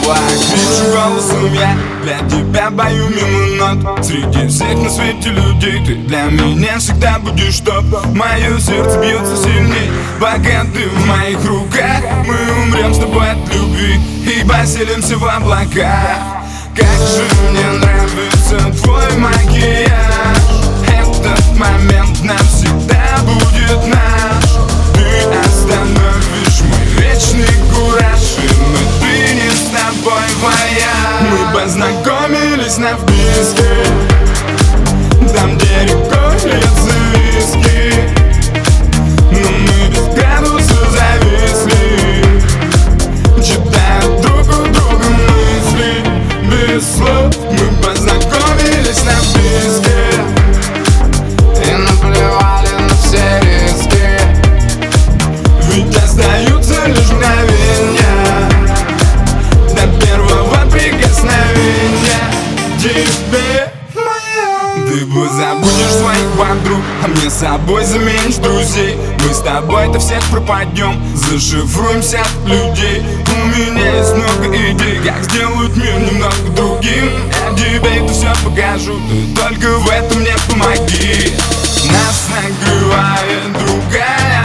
флаг. Вижу голосом я, для тебя пою мимо нот. Среди всех на свете людей ты для меня всегда будешь топ. Мое сердце бьется сильней, пока ты в моих руках. Мы умрем с тобой от любви и поселимся в облаках. Как же мне нравится твой макияж. Этот момент навсегда будет наш. Ты остановишь мой вечный кураж, и мы приняли с тобой вояж. Мы познакомились на вписке, там, где рекой льется виски. Но мы без градуса зависли, читая друг у друга мысли. Без слов мы познакомились на вписке и наплевали на все риски. Ведь остаются лишь мгновения до первого прикосновения к тебе. Ты бы забудешь своих подруг, а мне с собой заменишь друзей. Мы с тобой-то всех пропадем, зашифруемся от людей. У меня есть много идей, как сделать мир немного другим. Я тебе это все покажу, ты только в этом мне помоги. Нас накрывает другая